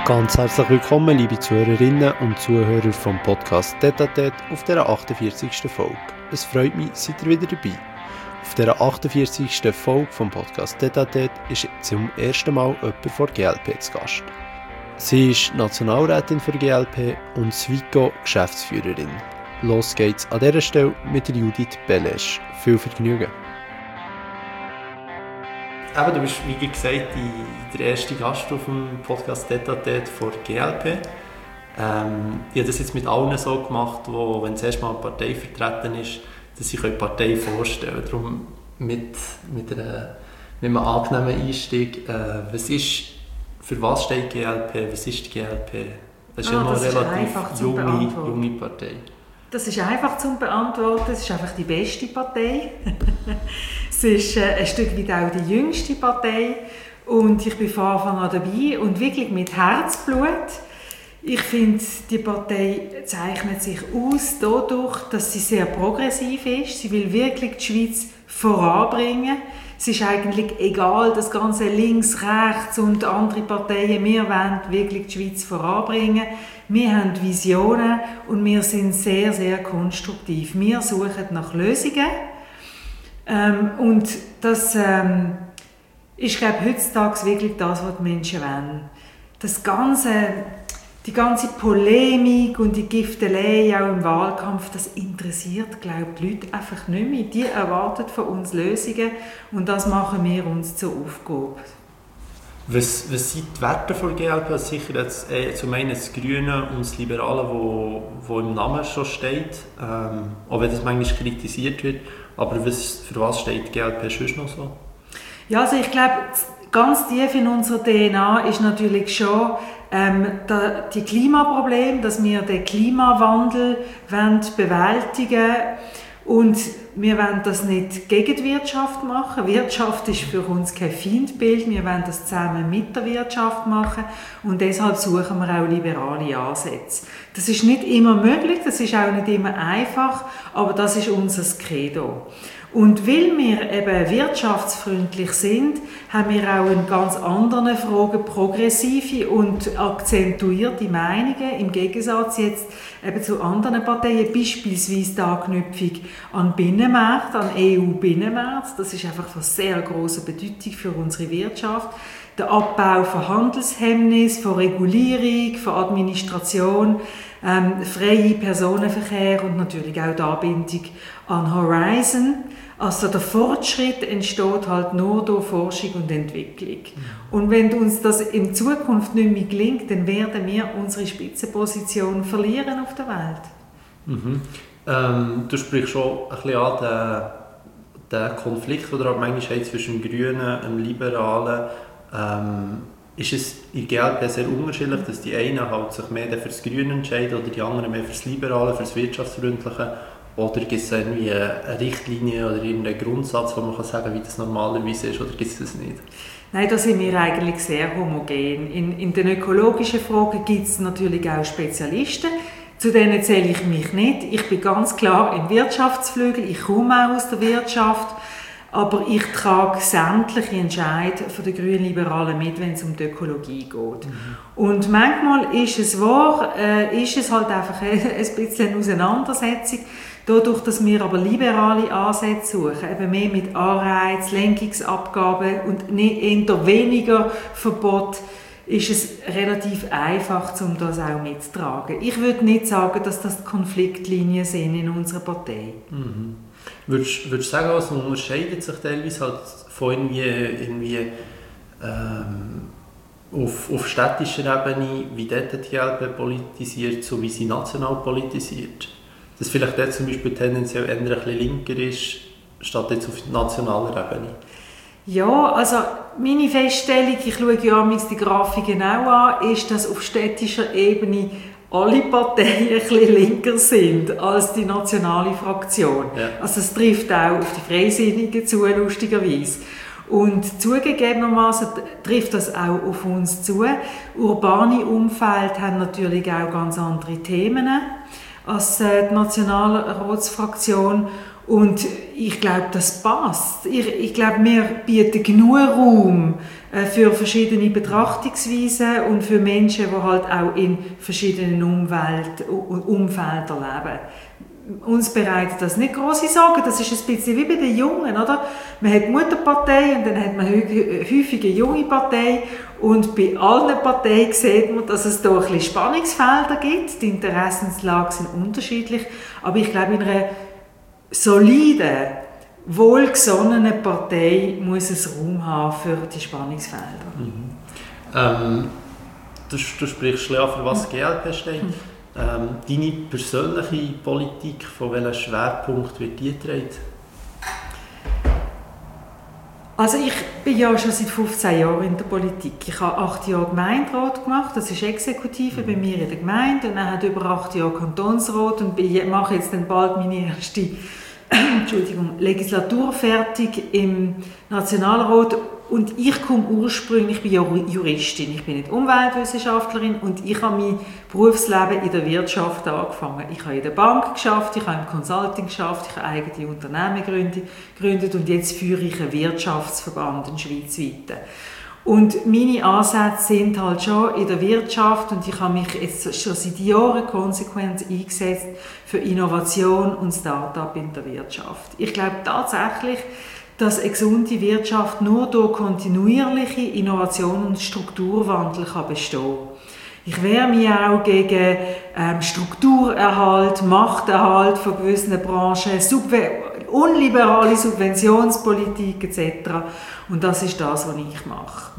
Ganz herzlich willkommen, liebe Zuhörerinnen und Zuhörer vom Podcast Tête à Tête auf dieser 48. Folge. Es freut mich, seid ihr wieder dabei. Auf dieser 48. Folge vom Podcast Tête à Tête ist zum ersten Mal jemand von GLP zu Gast. Sie ist Nationalrätin für GLP und Swico Geschäftsführerin. Los geht's an dieser Stelle mit der Judith Belesch. Viel Vergnügen. Eben, du bist, wie gesagt, der erste Gast auf dem Podcast Tête à Tête von GLP. Ich habe das jetzt mit allen so gemacht, wo, wenn zuerst mal eine Partei vertreten ist, dass ich die Partei vorstellen kann. Darum mit einem angenehmen Einstieg. Für was steht GLP? Was ist die GLP? Das ist ja noch eine relativ junge Partei. Das ist einfach zu beantworten. Es ist einfach die beste Partei. Es ist ein Stück weit auch die jüngste Partei. Und ich bin von Anfang an dabei und wirklich mit Herzblut. Ich finde, die Partei zeichnet sich aus dadurch, dass sie sehr progressiv ist. Sie will wirklich die Schweiz voranbringen. Es ist eigentlich egal, das ganze links, rechts und andere Parteien. Wir wollen wirklich die Schweiz voranbringen. Wir haben Visionen und wir sind sehr, sehr konstruktiv. Wir suchen nach Lösungen. Und das ist, glaube ich, heutzutage wirklich das, was die Menschen wollen. Die ganze Polemik und die Giftelei auch im Wahlkampf, das interessiert, glaube ich, die Leute einfach nicht mehr. Die erwarten von uns Lösungen und das machen wir uns zur Aufgabe. Was sind die Werte der GLP? Sicher jetzt, zum einen das Grüne und das Liberale, wo im Namen schon steht, auch wenn das manchmal kritisiert wird. Aber für was steht die GLP sonst noch so? Ja, also ich glaube, ganz tief in unserer DNA ist natürlich schon die Klimaprobleme, dass wir den Klimawandel bewältigen wollen. Und wir wollen das nicht gegen die Wirtschaft machen. Wirtschaft ist für uns kein Feindbild. Wir wollen das zusammen mit der Wirtschaft machen. Und deshalb suchen wir auch liberale Ansätze. Das ist nicht immer möglich, das ist auch nicht immer einfach, aber das ist unser Credo. Und weil wir eben wirtschaftsfreundlich sind, haben wir auch in ganz anderen Fragen progressive und akzentuierte Meinungen, im Gegensatz jetzt eben zu anderen Parteien, beispielsweise die Anknüpfung an Binnenmarkt, an EU-Binnenmarkt. Das ist einfach von sehr grosser Bedeutung für unsere Wirtschaft. Der Abbau von Handelshemmnis, von Regulierung, von Administration, freie Personenverkehr und natürlich auch die Anbindung an Horizon. Also der Fortschritt entsteht halt nur durch Forschung und Entwicklung. Und wenn uns das in Zukunft nicht mehr gelingt, dann werden wir unsere Spitzenposition verlieren auf der Welt. Du sprichst schon ein bisschen an den Konflikt, den manchmal zwischen dem Grünen und dem Liberalen. Ist es in der GLP sehr unterschiedlich, dass die einen halt sich mehr für das Grüne entscheiden oder die anderen mehr für das Liberale, für das Wirtschaftsfreundliche? Oder gibt es irgendwie eine Richtlinie oder irgendeinen Grundsatz, wo man kann sagen kann, wie das normalerweise ist, oder gibt es das nicht? Nein, da sind wir eigentlich sehr homogen. In den ökologischen Fragen gibt es natürlich auch Spezialisten. Zu denen zähle ich mich nicht. Ich bin ganz klar im Wirtschaftsflügel, ich komme auch aus der Wirtschaft. Aber ich trage sämtliche Entscheidungen der Grünen Liberalen mit, wenn es um die Ökologie geht. Und manchmal ist es wahr, ist es halt einfach ein bisschen eine Auseinandersetzung. Dadurch, dass wir aber liberale Ansätze suchen, eben mehr mit Anreiz, Lenkungsabgaben und eher weniger Verbot, ist es relativ einfach, um das auch mitzutragen. Ich würde nicht sagen, dass das Konfliktlinien sind in unserer Partei. Würdest du sagen, was unterscheidet sich teilweise halt von auf städtischer Ebene, wie dort die GLP politisiert, so wie sie national politisiert? Dass vielleicht dort zum Beispiel tendenziell eher ein bisschen linker ist, statt jetzt auf nationaler Ebene? Ja, also meine Feststellung, ich schaue ja die Grafiken auch an, ist, dass auf städtischer Ebene alle Parteien ein bisschen linker sind als die nationale Fraktion. Ja. Also es trifft auch auf die Freisinnigen zu, lustigerweise. Und zugegebenermaßen trifft das auch auf uns zu. Urbane Umfeld haben natürlich auch ganz andere Themen als die Nationalratsfraktion. Und ich glaube, das passt. Ich glaube, wir bieten genug Raum für verschiedene Betrachtungsweisen und für Menschen, die halt auch in verschiedenen Umfeldern leben. Uns bereitet das nicht grosse Sorgen. Das ist ein bisschen wie bei den Jungen, oder? Man hat die Mutterpartei und dann hat man häufig eine junge Partei. Und bei allen Parteien sieht man, dass es da ein bisschen Spannungsfelder gibt. Die Interessenslagen sind unterschiedlich. Aber ich glaube, in einer soliden, wohlgesonnenen Partei muss es Raum haben für die Spannungsfelder. Du sprichst schon an, für was die GLP steht. Deine persönliche Politik, von welchem Schwerpunkt wird die getragen? Also ich bin ja schon seit 15 Jahren in der Politik. Ich habe 8 Jahre Gemeinderat gemacht, das ist Exekutive bei mir in der Gemeinde. Und dann habe ich über 8 Jahre Kantonsrat und mache jetzt dann bald meine erste Legislatur fertig im Nationalrat. Und ich komme ursprünglich, ich bin ja Juristin, ich bin nicht Umweltwissenschaftlerin und ich habe mein Berufsleben in der Wirtschaft angefangen. Ich habe in der Bank geschafft, ich habe im Consulting geschafft, ich habe eigene Unternehmen gegründet und jetzt führe ich einen Wirtschaftsverband, einen schweizweiten. Und meine Ansätze sind halt schon in der Wirtschaft und ich habe mich jetzt schon seit Jahren konsequent eingesetzt für Innovation und Start-up in der Wirtschaft. Ich glaube tatsächlich, dass eine gesunde Wirtschaft nur durch kontinuierliche Innovation und Strukturwandel bestehen kann. Ich wehre mich auch gegen Strukturerhalt, Machterhalt von gewissen Branchen, unliberale Subventionspolitik etc. Und das ist das, was ich mache.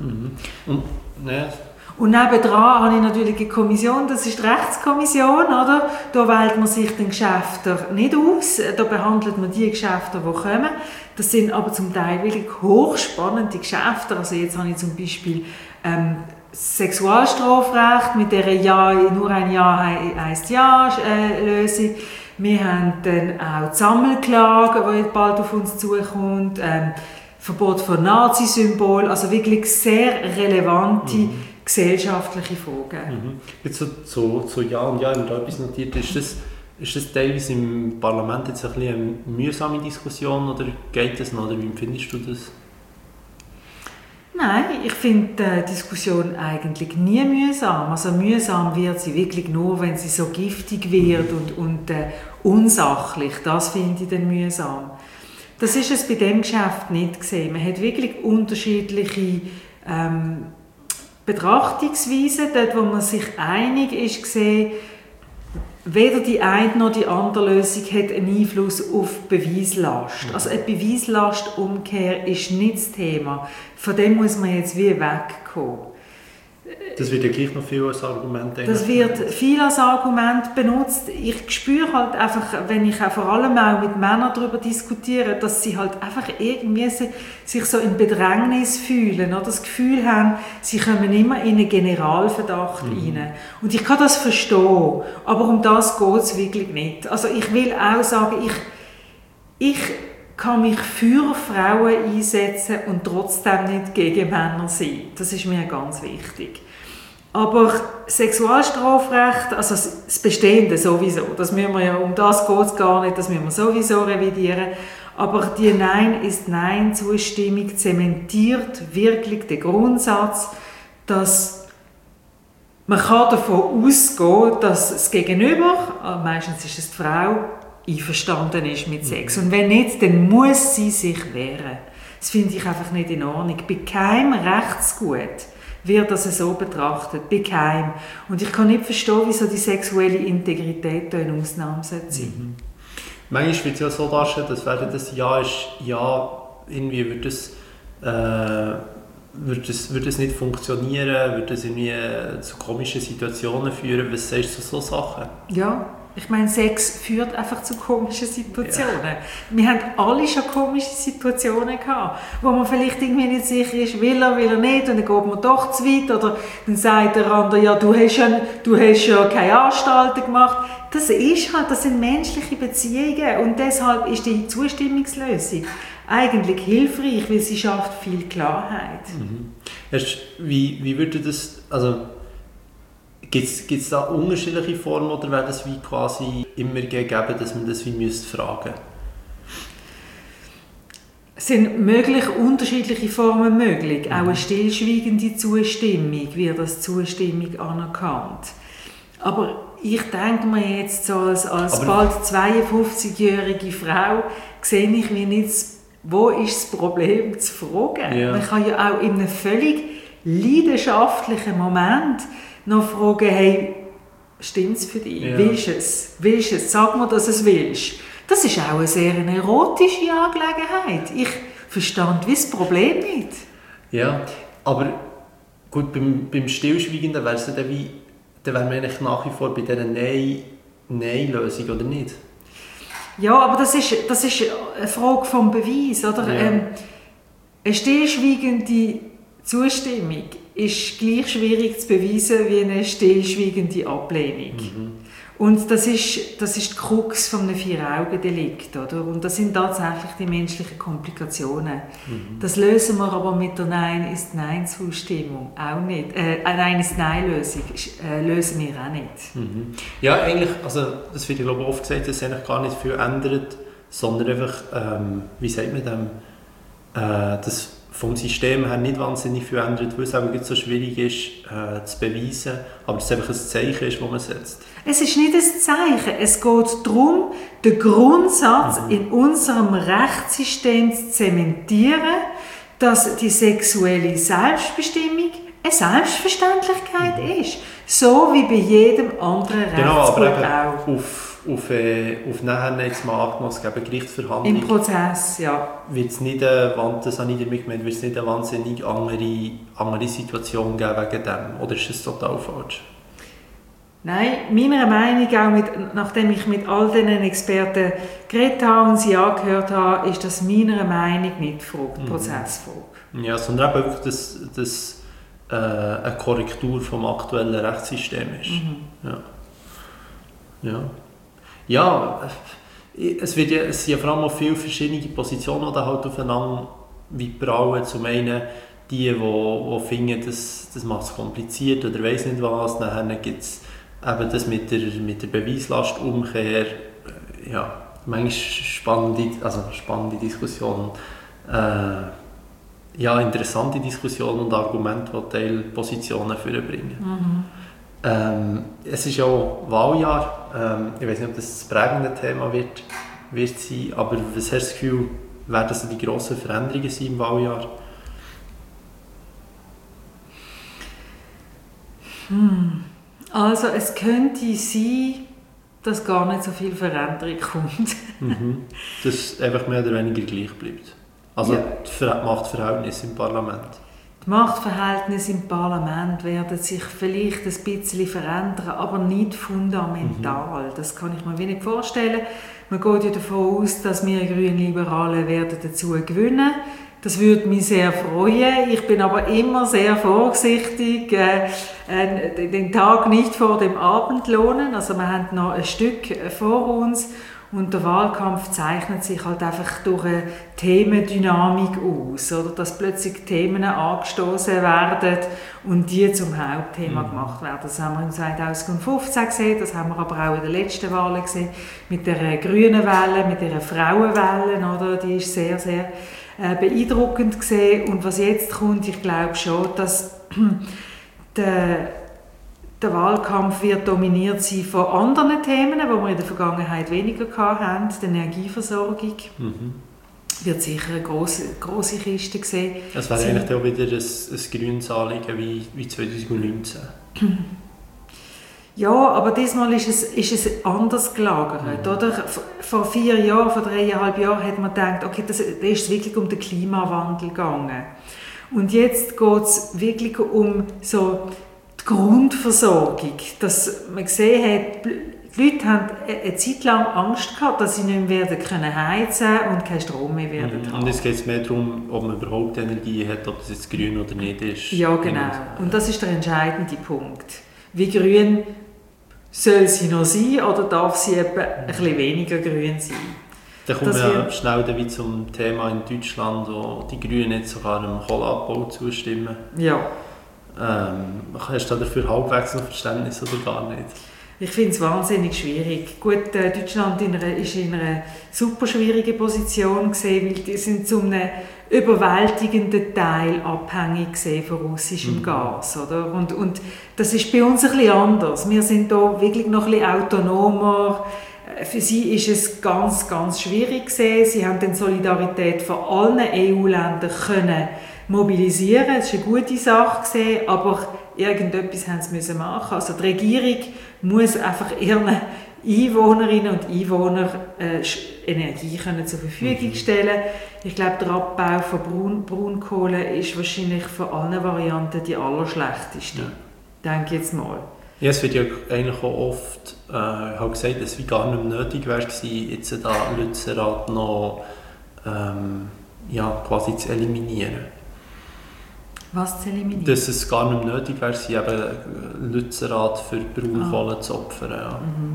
Und nebendran habe ich natürlich eine Kommission, das ist die Rechtskommission, oder? Da wählt man sich den Geschäfte nicht aus, da behandelt man die Geschäfte, die kommen. Das sind aber zum Teil wirklich hochspannende Geschäfte. Also jetzt habe ich zum Beispiel Sexualstrafrecht mit der nur ein Ja heisst Ja-Lösung. Wir haben dann auch die Sammelklage, die bald auf uns zukommt, Verbot von Nazi-Symbolen, also wirklich sehr relevante gesellschaftliche Fragen. Jetzt so Ja und Ja, wenn da etwas notiert ist, ist das teilweise im Parlament jetzt ein bisschen eine mühsame Diskussion oder geht das noch, oder wie empfindest du das? Nein, ich finde die Diskussion eigentlich nie mühsam. Also mühsam wird sie wirklich nur, wenn sie so giftig wird und unsachlich. Das finde ich dann mühsam. Das ist es bei diesem Geschäft nicht gesehen. Man hat wirklich unterschiedliche Betrachtungsweisen. Dort, wo man sich einig ist, gesehen, weder die eine noch die andere Lösung hat einen Einfluss auf Beweislast. Also eine Beweislastumkehr ist nicht das Thema. Von dem muss man jetzt wie wegkommen. Das wird ja gleich noch viel als Argument benutzt. Das wird viel als Argument benutzt. Ich spüre halt einfach, wenn ich auch vor allem auch mit Männern darüber diskutiere, dass sie halt einfach irgendwie sich so in Bedrängnis fühlen oder das Gefühl haben, sie kommen immer in einen Generalverdacht rein. Und ich kann das verstehen, aber um das geht es wirklich nicht. Also ich will auch sagen, ich kann mich für Frauen einsetzen und trotzdem nicht gegen Männer sein. Das ist mir ganz wichtig. Aber Sexualstrafrecht, also das Bestehende sowieso, das müssen wir ja, um das geht es gar nicht, das müssen wir sowieso revidieren. Aber die Nein ist Nein-Zustimmung zementiert wirklich den Grundsatz, dass man davon ausgehen kann, dass das Gegenüber, meistens ist es die Frau, einverstanden ist mit Sex. Und wenn nicht, dann muss sie sich wehren. Das finde ich einfach nicht in Ordnung. Bei keinem Rechtsgut wird das so betrachtet. Bei keinem. Und ich kann nicht verstehen, wieso die sexuelle Integrität da eine Ausnahme sein sollte. Manchmal wird es ja so darstellen, dass wenn das Ja ist, ja, irgendwie wird es nicht funktionieren, wird es irgendwie zu komischen Situationen führen. Was sagst du zu so Sachen? Ja. Ich meine, Sex führt einfach zu komischen Situationen. Ja. Wir haben alle schon komische Situationen gehabt, wo man vielleicht irgendwie nicht sicher ist, will er nicht, und dann geht man doch zu weit, oder dann sagt der andere, ja, du hast ja keine Anstalten gemacht. Das sind menschliche Beziehungen und deshalb ist die Zustimmungslösung eigentlich hilfreich, weil sie schafft viel Klarheit. Wie würde das, also gibt es da unterschiedliche Formen oder wäre das wie quasi immer gegeben, dass man das wie fragen müsste? sind möglich unterschiedliche Formen möglich. Auch eine stillschweigende Zustimmung wird als Zustimmung anerkannt. Aber ich denke mir jetzt so als bald 52-jährige Frau, sehe ich mir nicht, wo ist das Problem zu fragen. Ja. Man kann ja auch in einem völlig leidenschaftlichen Moment noch fragen, hey, stimmt es für dich? Ja. Willst du es? Willst du es? Sag mir, dass du es willst. Das ist auch eine sehr erotische Angelegenheit. Ich verstand wie das Problem nicht. Ja, aber gut, beim Stillschweigenden wäre es dann wie, dann wären wir eigentlich nach wie vor bei dieser Nein-Lösung, oder nicht? Ja, aber das ist eine Frage vom Beweis, oder? Ja. Eine stillschweigende Zustimmung ist gleich schwierig zu beweisen wie eine stillschweigende Ablehnung. Mhm. Und das ist die Krux von einem Vier-Augen-Delikt, oder? Und das sind tatsächlich die menschlichen Komplikationen. Mhm. Das lösen wir aber mit der Nein-ist-Nein-Zustimmung auch nicht. Nein-ist-Nein-Lösung lösen wir auch nicht. Mhm. Ja, eigentlich, also das wird, glaube ich, oft gesagt, dass sich eigentlich gar nicht viel ändert, sondern einfach, wie sagt man dem, das vom System her nicht wahnsinnig viel ändert, weil es auch so schwierig ist, zu beweisen, aber es einfach ein Zeichen ist, das man setzt. Es ist nicht ein Zeichen, es geht darum, den Grundsatz in unserem Rechtssystem zu zementieren, dass die sexuelle Selbstbestimmung eine Selbstverständlichkeit ist. So wie bei jedem anderen Rechtsgut auch. Auf nachher jetzt mal angenommen, es gibt Gerichtsverhandlungen. Im Prozess, ja. Wird es nicht das habe ich damit gemeint, wird es nicht eine wahnsinnig andere Situation geben wegen dem? Oder ist das total falsch? Nein, meiner Meinung auch, nachdem ich mit all diesen Experten geredet habe und sie angehört habe, ist das meiner Meinung nicht die Prozessfrage. Ja, sondern eben wirklich, dass eine Korrektur vom aktuellen Rechtssystem ist. Mhm. Ja. Ja, es sind ja vor allem auch viele verschiedene Positionen, die halt aufeinander wie prallen. Zum einen die finden, das macht es kompliziert oder weiss nicht was. Dann gibt es eben das mit der Beweislastumkehr. Ja, manchmal spannende Diskussionen. Ja, interessante Diskussionen und Argumente, die Teilpositionen vorbringen. Mhm. Es ist ja auch Wahljahr. Ich weiß nicht, ob das prägende Thema wird sein, aber was hast du das Gefühl, werden das die grossen Veränderungen sein im Wahljahr? Also es könnte sein, dass gar nicht so viel Veränderung kommt. Mhm. Dass es einfach mehr oder weniger gleich bleibt. Also ja. Die Machtverhältnisse im Parlament. Die Machtverhältnisse im Parlament werden sich vielleicht ein bisschen verändern, aber nicht fundamental. Mhm. Das kann ich mir nicht vorstellen. Man geht ja davon aus, dass wir Grünliberalen werden dazu gewinnen. Das würde mich sehr freuen. Ich bin aber immer sehr vorsichtig, den Tag nicht vor dem Abend lohnen. Also wir haben noch ein Stück vor uns. Und der Wahlkampf zeichnet sich halt einfach durch eine Themendynamik aus, oder? Dass plötzlich Themen angestoßen werden und die zum Hauptthema gemacht werden. Das haben wir im 2015 gesehen, das haben wir aber auch in den letzten Wahlen gesehen, mit der grünen Welle, mit der Frauenwelle, oder? Die ist sehr, sehr beeindruckend gesehen. Und was jetzt kommt, ich glaube schon, dass der Wahlkampf wird dominiert sein von anderen Themen, die wir in der Vergangenheit weniger hatten. Die Energieversorgung wird sicher eine grosse Kiste sehen. Das wäre eigentlich auch wieder ein grünes Anliegen wie 2019. Ja, aber diesmal ist es anders gelagert. Oder? Vor 4 Jahren, vor 3,5 Jahren hat man gedacht, okay, da ist es wirklich um den Klimawandel gegangen. Und jetzt geht es wirklich um so die Grundversorgung, dass man gesehen hat, die Leute haben eine Zeit lang Angst gehabt, dass sie nicht mehr heizen können und keinen Strom mehr werden haben. Und jetzt geht es mehr darum, ob man überhaupt Energie hat, ob das jetzt grün oder nicht ist. Ja, genau. Und das ist der entscheidende Punkt. Wie grün soll sie noch sein oder darf sie etwa ein bisschen weniger grün sein? Dann kommen wir schnell wieder zum Thema in Deutschland, wo die Grünen jetzt sogar dem Kohleabbau zustimmen. Ja. Hast du dafür halbwegs noch Verständnis oder gar nicht? Ich finde es wahnsinnig schwierig. Gut, Deutschland ist in einer super schwierigen Position gesehen, weil die sind zu einem überwältigenden Teil abhängig von russischem Gas, oder? Und das ist bei uns ein bisschen anders. Wir sind da wirklich noch ein bisschen autonomer. Für sie ist es ganz, ganz schwierig gewesen. Sie haben die Solidarität von allen EU-Ländern können mobilisieren. Es war eine gute Sache gewesen, aber irgendetwas haben sie müssen machen. Also die Regierung muss einfach ihren Einwohnerinnen und Einwohnern Energie können zur Verfügung stellen. Ich glaube, der Abbau von Braunkohle ist wahrscheinlich von allen Varianten die allerschlechteste. Denke ich jetzt mal. Ja, es wird ja eigentlich auch oft gesagt, dass es gar nicht mehr nötig wäre, jetzt da Lützerath noch quasi zu eliminieren. Was zu eliminieren? Dass es gar nicht mehr nötig wäre, eben Lützerath für Braunkohle zu opfern.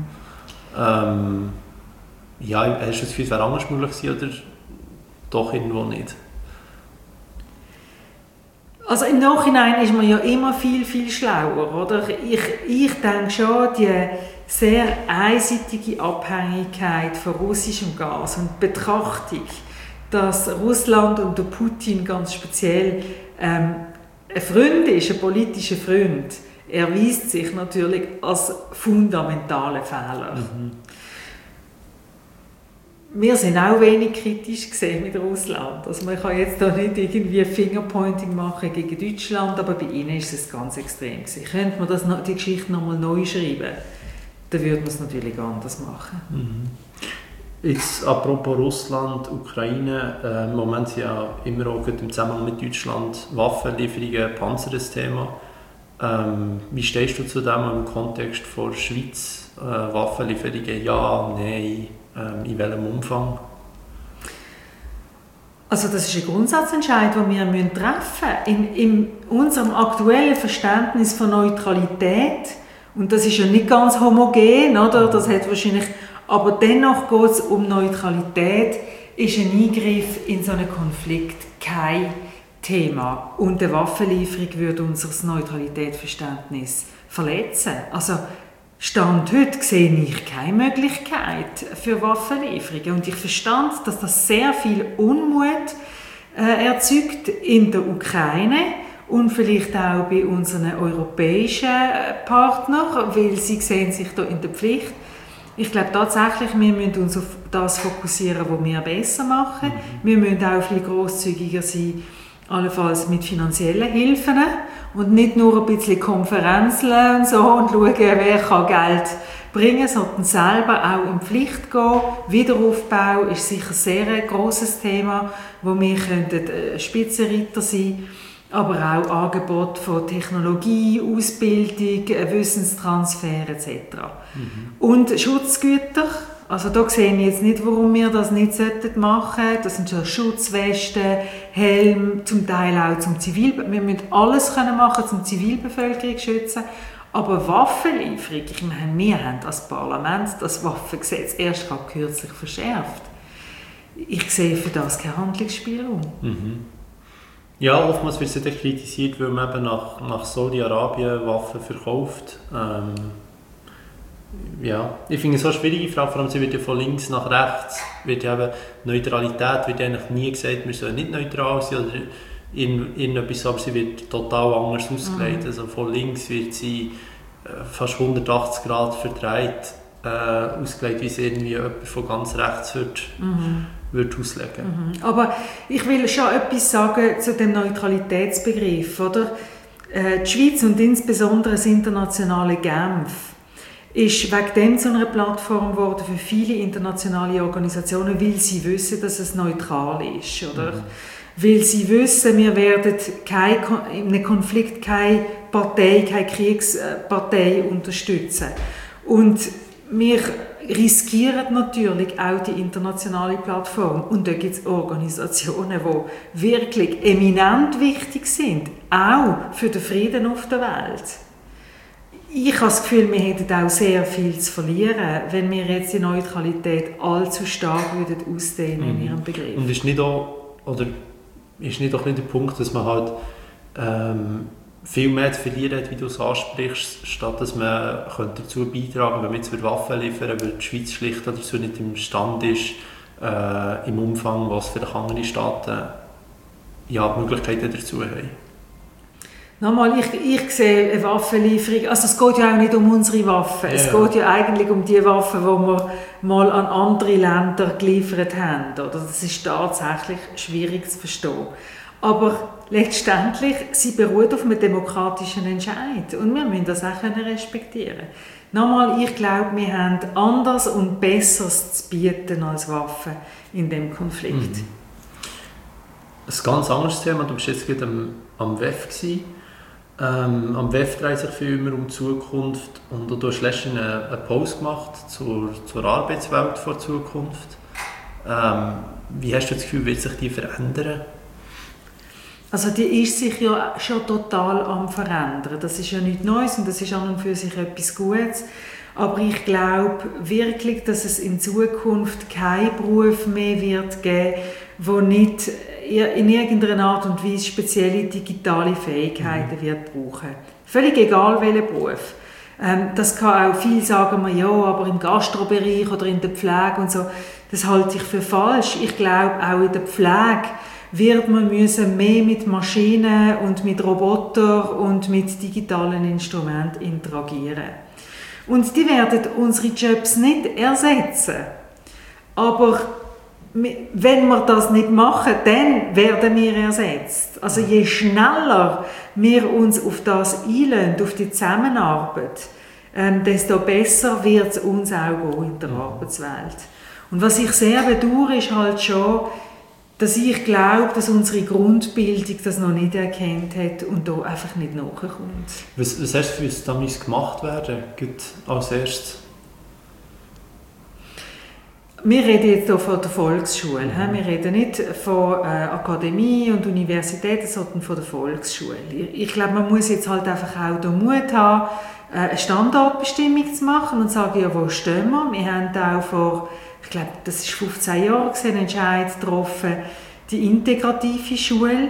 Ja. Hast du das Gefühl, es wäre anders möglich gewesen oder doch irgendwo nicht? Also im Nachhinein ist man ja immer viel, viel schlauer, oder? Ich denke schon, die sehr einseitige Abhängigkeit von russischem Gas und die Betrachtung, dass Russland und der Putin ganz speziell ein Freund ist, ein politischer Freund, erweist sich natürlich als fundamentale Fehler. Wir sind auch wenig kritisch gesehen mit Russland. Also man kann jetzt da nicht irgendwie Fingerpointing machen gegen Deutschland, aber bei ihnen ist es ganz extrem gewesen. Könnte man die Geschichte nochmal neu schreiben, dann würde man es natürlich anders machen. Jetzt apropos Russland, Ukraine, im Moment sind ja immer auch im Zusammenhang mit Deutschland Waffenlieferungen, Panzer das Thema. Wie stehst du zu dem im Kontext von der Schweiz? Waffenlieferungen, ja, nein, in welchem Umfang? Also das ist ein Grundsatzentscheid, den wir treffen müssen. In unserem aktuellen Verständnis von Neutralität, und das ist ja nicht ganz homogen, oder? Das hat wahrscheinlich, aber dennoch geht es um Neutralität, ist ein Eingriff in so einen Konflikt kein Thema. Und eine Waffenlieferung würde unser Neutralitätsverständnis verletzen. Also Stand heute sehe ich keine Möglichkeit für Waffenlieferungen. Und ich verstand, dass das sehr viel Unmut erzeugt in der Ukraine und vielleicht auch bei unseren europäischen Partnern, weil sie sehen sich da in der Pflicht. Ich glaube tatsächlich, wir müssen uns auf das fokussieren, was wir besser machen. Wir müssen auch viel grosszügiger sein, allenfalls mit finanziellen Hilfen und nicht nur ein bisschen Konferenzen und so und schauen, wer kann Geld bringen, sondern selber auch in die Pflicht gehen. Wiederaufbau ist sicher sehr ein grosses Thema, wo wir Spitzenreiter sein können, aber auch Angebot von Technologie, Ausbildung, Wissenstransfer etc. Und Schutzgüter. Also da sehe ich jetzt nicht, warum wir das nicht machen sollten. Das sind schon Schutzwesten, Helm, zum Teil auch zum Zivilbevölkerung. Wir müssen alles machen, um die Zivilbevölkerung zu schützen. Aber Waffenlieferung, ich meine, wir haben als Parlament das Waffengesetz erst kürzlich verschärft. Ich sehe für das keinen Handlungsspielraum. Ja, oftmals wird es ja kritisiert, weil man eben nach Saudi-Arabien Waffen verkauft. Ja, ich finde es so eine schwierige Frage, vor allem sie wird ja von links nach rechts, wird ja eben Neutralität, wird eigentlich nie gesagt, wir sollen nicht neutral sein oder irgendetwas, aber sie wird total anders ausgelegt. Also von links wird sie fast 180 Grad verdreht ausgelegt, wie es irgendwie jemand von ganz rechts wird auslegen. Aber ich will schon etwas sagen zu dem Neutralitätsbegriff, oder? Die Schweiz und insbesondere das internationale Genf ist wegen dem zu einer Plattform geworden für viele internationale Organisationen, weil sie wissen, dass es neutral ist, oder? Weil sie wissen, wir werden in einem Konflikt keine Partei, keine Kriegspartei unterstützen. Und wir riskieren natürlich auch die internationale Plattform. Und da gibt es Organisationen, die wirklich eminent wichtig sind, auch für den Frieden auf der Welt. Ich habe das Gefühl, wir hätten auch sehr viel zu verlieren, wenn wir jetzt die Neutralität allzu stark ausdehnen in ihrem Begriff. Und ist nicht auch ein bisschen der Punkt, dass man halt viel mehr zu verlieren hat, wie du es ansprichst, statt dass man dazu beitragen könnte, wenn man jetzt Waffen liefern würde, weil die Schweiz schlicht dazu nicht imstande ist, im Umfang, was vielleicht andere Staaten die Möglichkeiten dazu haben. Nochmal, ich sehe eine Waffenlieferung, also es geht ja auch nicht um unsere Waffen, es geht ja eigentlich um die Waffen, die wir mal an andere Länder geliefert haben. Oder? Das ist tatsächlich schwierig zu verstehen. Aber letztendlich, sie beruht auf einem demokratischen Entscheid und wir müssen das auch respektieren. Nochmal, ich glaube, wir haben anders und Besseres zu bieten als Waffen in diesem Konflikt. Ein ganz anderes Thema, du warst jetzt gerade am WEF gewesen. Am WEF dreht sich viel immer um die Zukunft und du hast letztens einen Post gemacht zur Arbeitswelt vor Zukunft. Wie hast du das Gefühl, wird sich die verändern? Also die ist sich ja schon total am Verändern. Das ist ja nichts Neues und das ist an und für sich etwas Gutes. Aber ich glaube wirklich, dass es in Zukunft keinen Beruf mehr wird geben, der nicht in irgendeiner Art und Weise spezielle digitale Fähigkeiten wird brauchen. Völlig egal welcher Beruf. Das kann auch viel sagen, wir, ja, aber im Gastrobereich oder in der Pflege und so. Das halte ich für falsch. Ich glaube, auch in der Pflege wird man müssen mehr mit Maschinen und mit Robotern und mit digitalen Instrumenten interagieren. Und die werden unsere Jobs nicht ersetzen. Aber wenn wir das nicht machen, dann werden wir ersetzt. Also je schneller wir uns auf das einlassen, auf die Zusammenarbeit, desto besser wird es uns auch gehen in der Arbeitswelt. Und was ich sehr bedauere, ist halt schon, dass ich glaube, dass unsere Grundbildung das noch nicht erkannt hat und da einfach nicht nachkommt. Was hast du für uns da gemacht werden, als erstes? Wir reden jetzt hier von der Volksschule. Wir reden nicht von Akademie und Universitäten, sondern von der Volksschule. Ich glaube, man muss jetzt halt einfach auch den Mut haben, eine Standortbestimmung zu machen und sagen, ja, wo stehen wir? Wir haben auch vor, ich glaube, das ist 15 Jahre einen Entscheid getroffen, die integrative Schule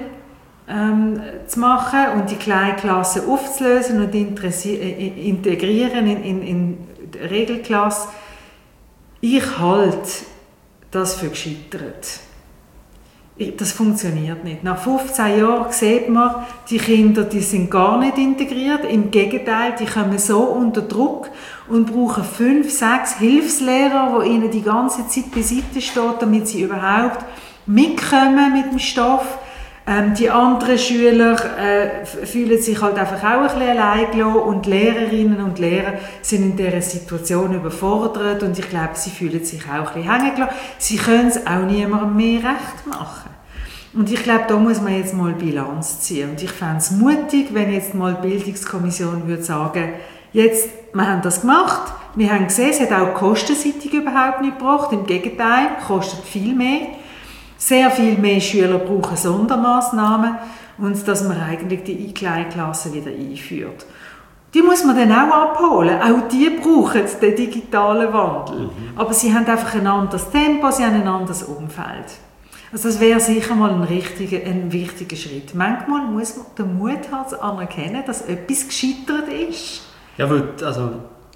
zu machen und die Kleinklassen aufzulösen und integrieren in die Regelklasse. Ich halte das für gescheitert. Das funktioniert nicht. Nach 15 Jahren sieht man, die Kinder die sind gar nicht integriert. Im Gegenteil, die kommen so unter Druck und brauchen 5, 6 Hilfslehrer, die ihnen die ganze Zeit beiseite stehen, damit sie überhaupt mitkommen mit dem Stoff. Die anderen Schüler fühlen sich halt einfach auch ein bisschen allein gelassen und Lehrerinnen und Lehrer sind in dieser Situation überfordert und ich glaube, sie fühlen sich auch ein bisschen hängen gelassen. Sie können es auch niemandem mehr recht machen. Und ich glaube, da muss man jetzt mal Bilanz ziehen. Und ich fände es mutig, wenn jetzt mal die Bildungskommission würde sagen, jetzt, wir haben das gemacht, wir haben gesehen, es hat auch kostenseitig überhaupt nicht gebracht, im Gegenteil, kostet viel mehr. Sehr viel mehr Schüler brauchen Sondermaßnahmen und dass man eigentlich die Kleinklassen wieder einführt. Die muss man dann auch abholen. Auch die brauchen den digitalen Wandel. Aber sie haben einfach ein anderes Tempo, sie haben ein anderes Umfeld. Also das wäre sicher mal ein wichtiger Schritt. Manchmal muss man den Mut haben, zu anerkennen, dass etwas gescheitert ist. Ja, weil das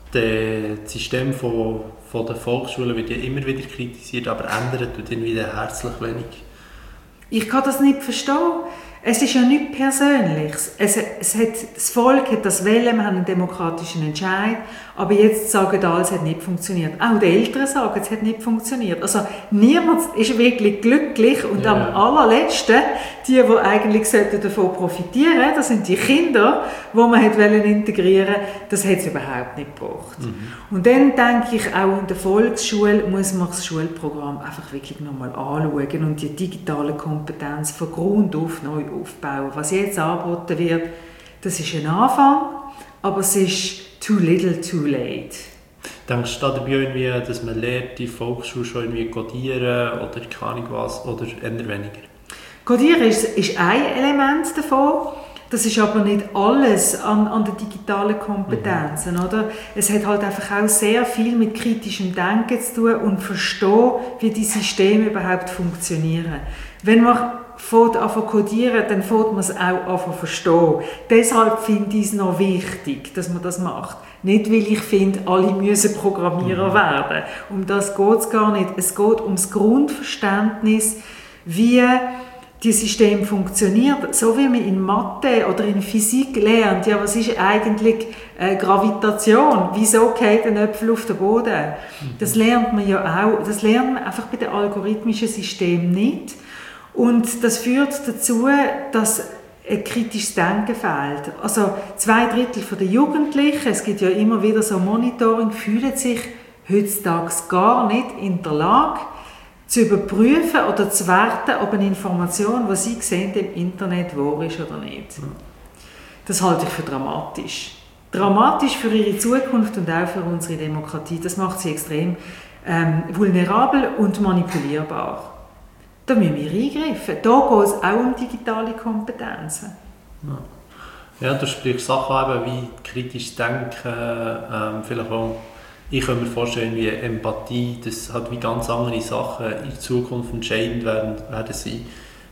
System von der Volksschule wird ja immer wieder kritisiert, aber ändert tut ihn wieder herzlich wenig. Ich kann das nicht verstehen. Es ist ja nichts Persönliches. Das Volk hat das wollen, wir haben einen demokratischen Entscheid, aber jetzt sagen alle, es hat nicht funktioniert. Auch die Eltern sagen, es hat nicht funktioniert. Also niemand ist wirklich glücklich und am allerletzten, die eigentlich davon profitieren sollten, das sind die Kinder, die man integrieren wollte, das hat es überhaupt nicht gebraucht. Und dann denke ich, auch in der Volksschule muss man das Schulprogramm einfach wirklich nochmal anschauen und die digitale Kompetenz von Grund auf neu aufbauen. Was jetzt angeboten wird, das ist ein Anfang, aber es ist too little, too late. Denkst du dabei irgendwie, dass man lernt, die Volksschule schon irgendwie codieren oder keine Ahnung was, oder eher weniger? Codieren ist ein Element davon. Das ist aber nicht alles an den digitalen Kompetenzen, oder? Es hat halt einfach auch sehr viel mit kritischem Denken zu tun und verstehen, wie die Systeme überhaupt funktionieren. Wenn man kodieren, dann fängt man es auch verstehen. Deshalb finde ich es noch wichtig, dass man das macht. Nicht, weil ich finde, alle müssen Programmierer werden. Um das geht es gar nicht. Es geht um das Grundverständnis, wie die System funktioniert, so wie man in Mathe oder in Physik lernt, ja, was ist eigentlich Gravitation? Wieso geht ein Apfel auf den Boden? Das lernt man ja auch, das lernt man einfach bei den algorithmischen Systemen nicht. Und das führt dazu, dass ein kritisches Denken fehlt. Also 2/3 der Jugendlichen, es gibt ja immer wieder so Monitoring, fühlen sich heutzutage gar nicht in der Lage, zu überprüfen oder zu werten, ob eine Information, die sie sehen im Internet, wahr ist oder nicht. Das halte ich für dramatisch. Dramatisch für ihre Zukunft und auch für unsere Demokratie. Das macht sie extrem vulnerabel und manipulierbar. Da müssen wir eingreifen. Da geht es auch um digitale Kompetenzen. Ja, du sprichst Sachen eben wie kritisch denken, vielleicht auch, ich kann mir vorstellen, wie Empathie, das hat wie ganz andere Sachen in Zukunft entscheidend werden sein,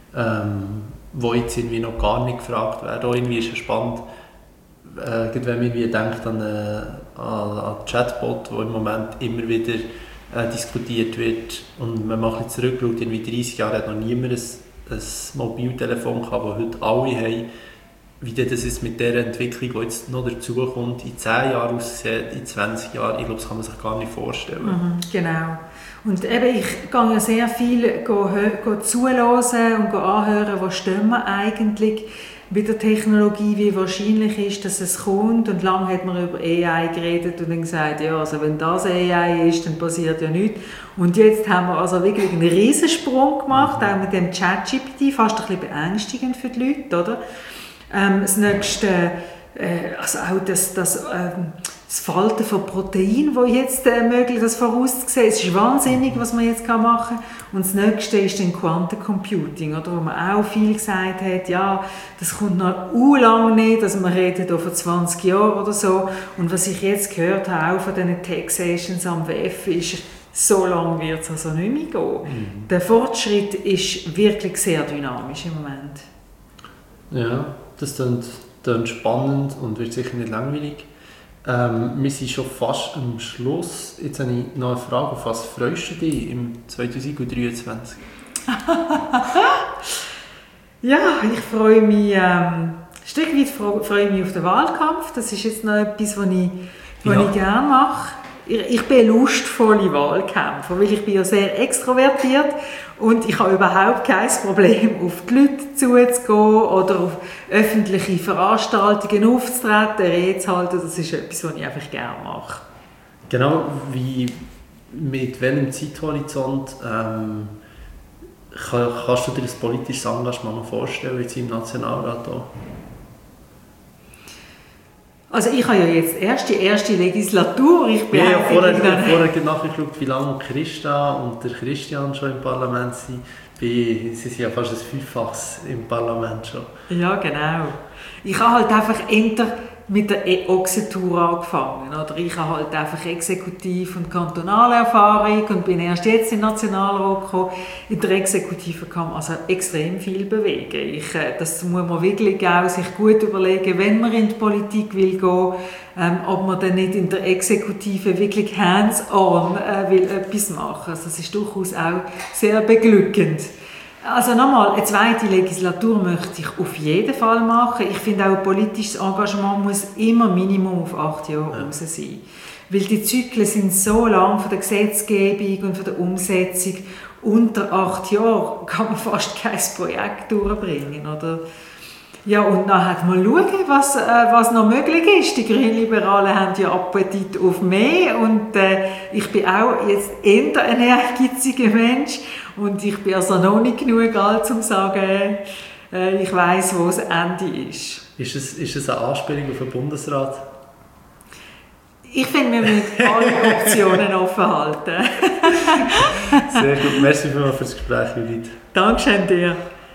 wo jetzt irgendwie noch gar nicht gefragt werden. Auch irgendwie ist es spannend, wenn man irgendwie denkt an Chatbot, wo im Moment immer wieder diskutiert wird und wenn man ein bisschen zurückschaut, in 30 Jahren hat noch niemand ein Mobiltelefon gehabt, das heute alle haben. Wie das ist mit der Entwicklung, die jetzt noch dazukommt, in 10 Jahren aussieht, in 20 Jahren, ich glaube, das kann man sich gar nicht vorstellen. Genau. Und eben, ich gehe ja sehr viel zuhören und anhören, wo stehen wir eigentlich mit der Technologie, wie wahrscheinlich ist, dass es kommt. Und lange hat man über AI geredet und dann gesagt, ja, also wenn das AI ist, dann passiert ja nichts. Und jetzt haben wir also wirklich einen Riesensprung gemacht, auch mit dem ChatGPT, fast ein bisschen beängstigend für die Leute, oder? Das nächste, also auch das Falten von Proteinen, das jetzt möglich das vorauszusehen, es ist wahnsinnig, was man jetzt machen kann. Und das nächste ist dann Quantencomputing, oder, wo man auch viel gesagt hat, ja, das kommt noch lange nicht, also man redet hier von 20 Jahren oder so. Und was ich jetzt gehört habe, auch von diesen Tech-Sessions am WF, ist, so lange wird es also nicht mehr gehen. Der Fortschritt ist wirklich sehr dynamisch im Moment. Ja, das klingt spannend und wird sicher nicht langweilig. Wir sind schon fast am Schluss. Jetzt habe ich noch eine Frage. Auf was freust du dich im 2023? Ja, ich freue mich, ein Stück weit freue ich mich auf den Wahlkampf. Das ist jetzt noch etwas, was ich gerne mache. Ich bin lustvolle Wahlkämpfer, weil ich bin ja sehr extrovertiert und ich habe überhaupt kein Problem, auf die Leute zuzugehen oder auf öffentliche Veranstaltungen aufzutreten, Reden zu halten. Das ist etwas, was ich einfach gerne mache. Genau, mit welchem Zeithorizont kannst du dir das politische Engagement vorstellen, jetzt im Nationalrat auch? Also ich habe ja jetzt erst die erste Legislatur. Ich bin vorher nachgeschaut, wie lange Christa und der Christian schon im Parlament sind. Sie sind ja fast ein Fünffaches im Parlament schon. Ja, genau. Ich habe halt einfach mit der Exekutur angefangen. Oder? Ich habe halt einfach Exekutiv- und kantonale Erfahrung und bin erst jetzt in den Nationalrat gekommen. In der Exekutive kann man also extrem viel bewegen. Das muss man wirklich auch sich gut überlegen, wenn man in die Politik will gehen, ob man dann nicht in der Exekutive wirklich hands-on will etwas machen. Also das ist durchaus auch sehr beglückend. Also nochmal, eine zweite Legislatur möchte ich auf jeden Fall machen. Ich finde auch, politisches Engagement muss immer Minimum auf 8 Jahre raus sein. Weil die Zyklen sind so lang von der Gesetzgebung und von der Umsetzung. Unter 8 Jahren kann man fast kein Projekt durchbringen, oder? Ja, und nachher mal schauen, was noch möglich ist. Die Grünliberalen haben ja Appetit auf mehr und ich bin auch jetzt eher ein ehrgeiziger Mensch und ich bin also noch nicht genug alt, um zu sagen, ich weiss, wo das Ende ist. Ist es eine Anspielung auf den Bundesrat? Ich finde, wir müssen alle Optionen offen halten. Sehr gut, merci für das Gespräch, Judith. Dankeschön dir.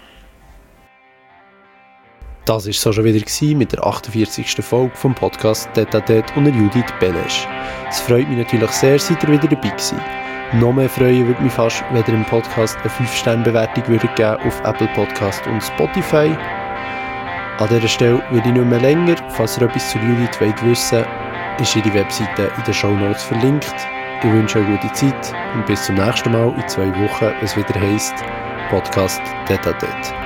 Das war es auch schon wieder mit der 48. Folge vom Tête à Tête unter Judith Belesch. Es freut mich natürlich sehr, seid ihr wieder dabei gewesen. Noch mehr freuen würde mich fast, wenn ihr im Podcast eine 5-Sterne-Bewertung würdet geben auf Apple Podcast und Spotify. An dieser Stelle würde ich nicht mehr länger. Falls ihr etwas zu Judith wissen wollt, ist ihre Webseite in den Shownotes verlinkt. Ich wünsche euch gute Zeit und bis zum nächsten Mal in 2 Wochen, wenn es wieder heisst Podcast Tête à Tête.